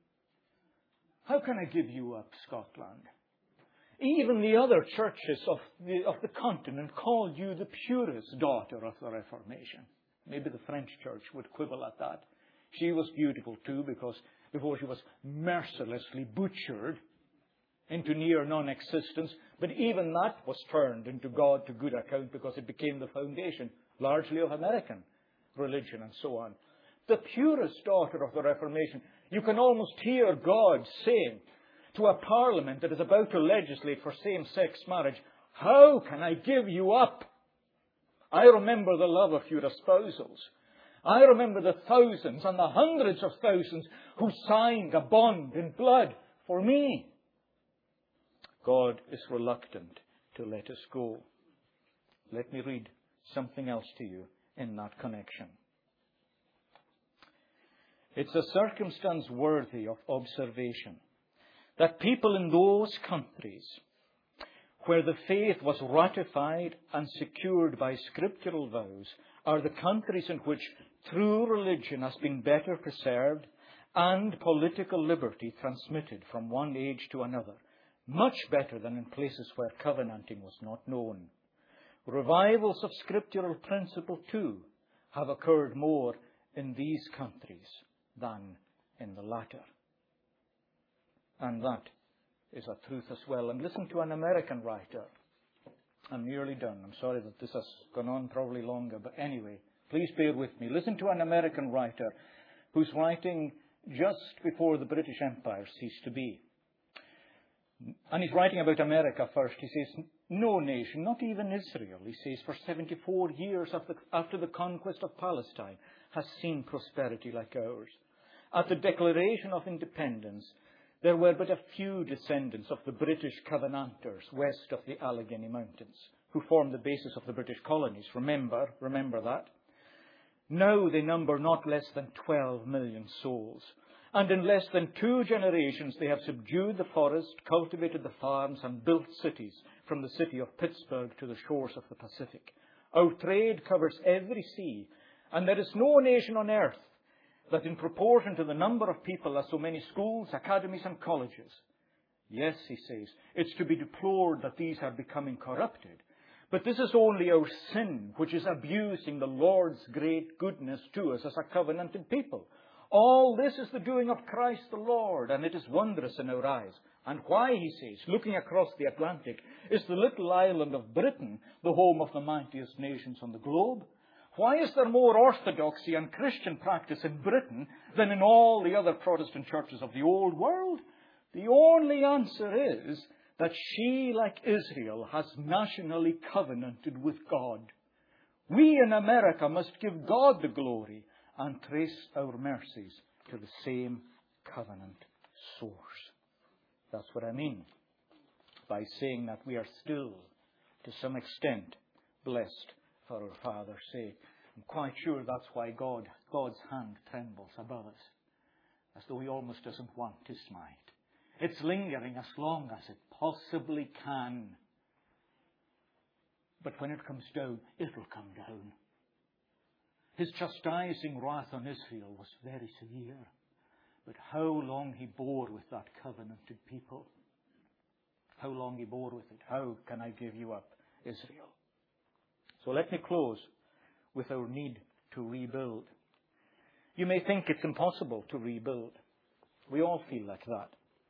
How can I give you up, Scotland? Even the other churches of the continent call you the purest daughter of the Reformation. Maybe the French church would quibble at that. She was beautiful too, because before she was mercilessly butchered into near non-existence. But even that was turned into God to good account because it became the foundation, largely of American religion and so on. The purest daughter of the Reformation. You can almost hear God saying to a parliament that is about to legislate for same-sex marriage, how can I give you up? I remember the love of your espousals. I remember the thousands and the hundreds of thousands who signed a bond in blood for me. God is reluctant to let us go. Let me read something else to you in that connection. It's a circumstance worthy of observation that people in those countries where the faith was ratified and secured by scriptural vows are the countries in which true religion has been better preserved and political liberty transmitted from one age to another, much better than in places where covenanting was not known. Revivals of scriptural principle, too, have occurred more in these countries than in the latter. And that is a truth as well. And listen to an American writer. I'm nearly done. I'm sorry that this has gone on probably longer, but anyway, please bear with me. Listen to an American writer who's writing just before the British Empire ceased to be. And he's writing about America first. He says, no nation, not even Israel, he says, for 74 years after the conquest of Palestine, has seen prosperity like ours. At the Declaration of Independence, there were but a few descendants of the British Covenanters west of the Allegheny Mountains, who formed the basis of the British colonies. Remember that. Now they number not less than 12 million souls. And in less than 2 generations, they have subdued the forest, cultivated the farms, and built cities, from the city of Pittsburgh to the shores of the Pacific. Our trade covers every sea, and there is no nation on earth that in proportion to the number of people has so many schools, academies, and colleges. Yes, he says, it's to be deplored that these are becoming corrupted. But this is only our sin, which is abusing the Lord's great goodness to us as a covenanted people. All this is the doing of Christ the Lord, and it is wondrous in our eyes. And why, he says, looking across the Atlantic, is the little island of Britain the home of the mightiest nations on the globe? Why is there more orthodoxy and Christian practice in Britain than in all the other Protestant churches of the old world? The only answer is that she, like Israel, has nationally covenanted with God. We in America must give God the glory and trace our mercies to the same covenant source. That's what I mean by saying that we are still, to some extent, blessed for our Father's sake. I'm quite sure that's why God's hand trembles above us, as though He almost doesn't want to smite. It's lingering as long as it possibly can. But when it comes down, it'll come down. His chastising wrath on Israel was very severe. But how long He bore with that covenanted people. How long He bore with it. How can I give you up, Israel? So let me close with our need to rebuild. You may think it's impossible to rebuild. We all feel like that.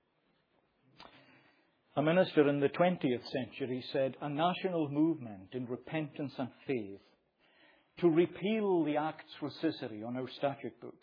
A minister in the 20th century said, a national movement in repentance and faith to repeal the Acts Recissory on our statute book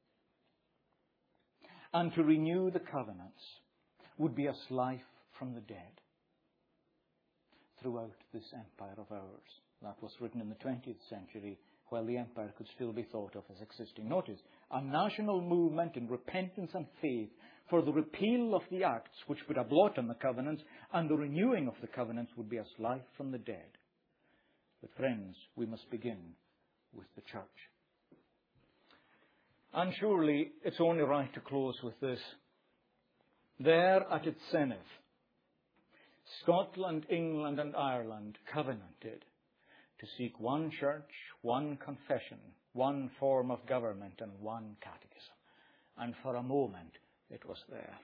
and to renew the covenants would be as life from the dead throughout this empire of ours. That was written in the 20th century, while the empire could still be thought of as existing. Notice, a national movement in repentance and faith for the repeal of the acts which put a blot on the covenants, and the renewing of the covenants would be as life from the dead. But friends, we must begin with the church. And surely it's only right to close with this. There at its zenith, Scotland, England and Ireland covenanted to seek one church, one confession, one form of government and one catechism. And for a moment it was there.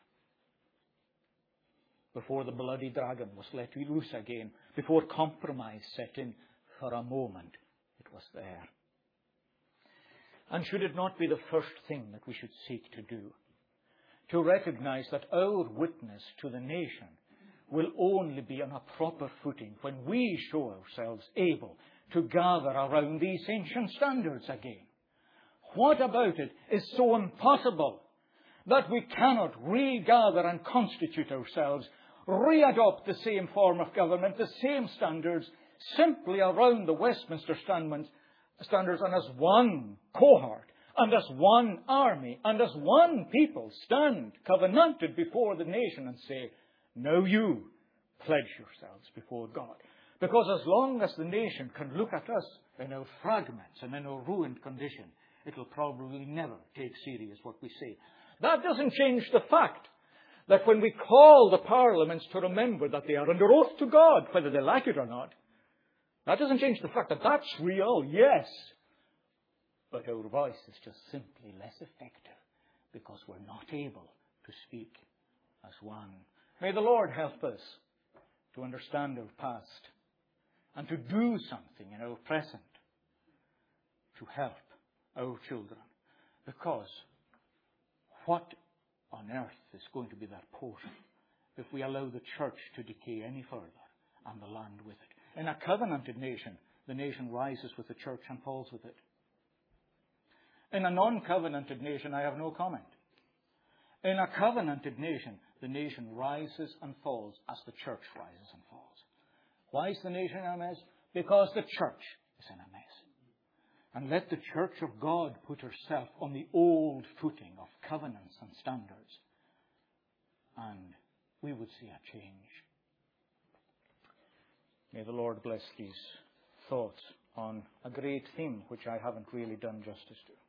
Before the bloody dragon was let loose again, before compromise set in, for a moment it was there. And should it not be the first thing that we should seek to do? To recognize that our witness to the nation will only be on a proper footing when we show ourselves able to gather around these ancient standards again. What about it is so impossible that we cannot regather and constitute ourselves, readopt the same form of government, the same standards, simply around the Westminster standards and as one cohort and as one army and as one people stand covenanted before the nation and say, now you pledge yourselves before God. Because as long as the nation can look at us in our fragments and in our ruined condition, it will probably never take serious what we say. That doesn't change the fact that when we call the parliaments to remember that they are under oath to God, whether they like it or not, that doesn't change the fact that that's real, yes. But our voice is just simply less effective because we're not able to speak as one. May the Lord help us to understand our past and to do something in our present to help our children. Because what on earth is going to be their portion if we allow the church to decay any further and the land with it? In a covenanted nation, the nation rises with the church and falls with it. In a non-covenanted nation, I have no comment. In a covenanted nation, the nation rises and falls as the church rises and falls. Why is the nation in a mess? Because the church is in a mess. And let the Church of God put herself on the old footing of covenants and standards. And we would see a change. May the Lord bless these thoughts on a great theme which I haven't really done justice to.